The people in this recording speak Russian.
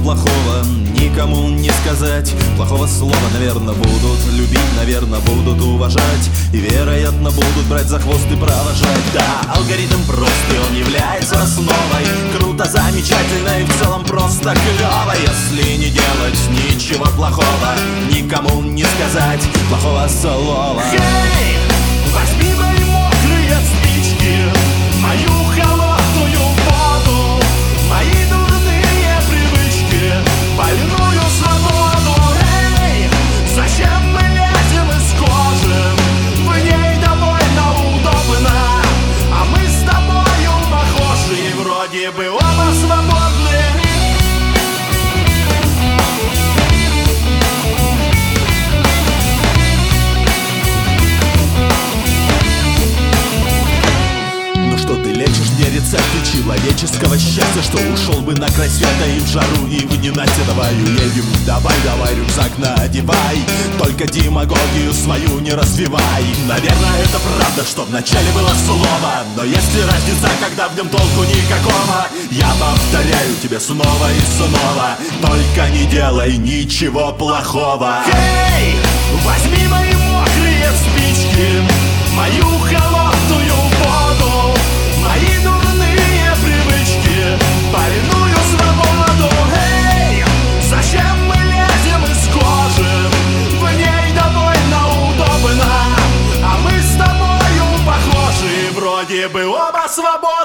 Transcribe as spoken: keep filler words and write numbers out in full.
плохого никому не сказать. Плохого слова, наверное, будут любить, наверное, будут уважать и, вероятно, будут брать за хвост и провожать. Да, алгоритм прост, и он является основой. Круто, замечательно и в целом просто клево. Если не делать ничего плохого, никому не сказать плохого слова. Эй, возьми мои мокрые спички, мою холодную воду, мои дурные привычки, больную свободу. Эй, зачем мы лезем из кожи? В ней довольно удобно, а мы с тобою похожи и вроде бы оба свободны. Лечишь мне рецепты человеческого счастья, что ушел бы на край света и в жару, и в ненастье. Давай уедем, давай, давай, рюкзак надевай, только демагогию свою не развивай. Наверное, это правда, что вначале было слово, но есть ли разница, когда в нем толку никакого? Я повторяю тебе снова и снова, только не делай ничего плохого. Эй, возьми мои мокрые спички, мою холодную воду, мои дурные привычки, больную свободу. Эй, зачем мы лезем из кожи? В ней довольно удобно, а мы с тобою похожи, вроде бы оба свободны.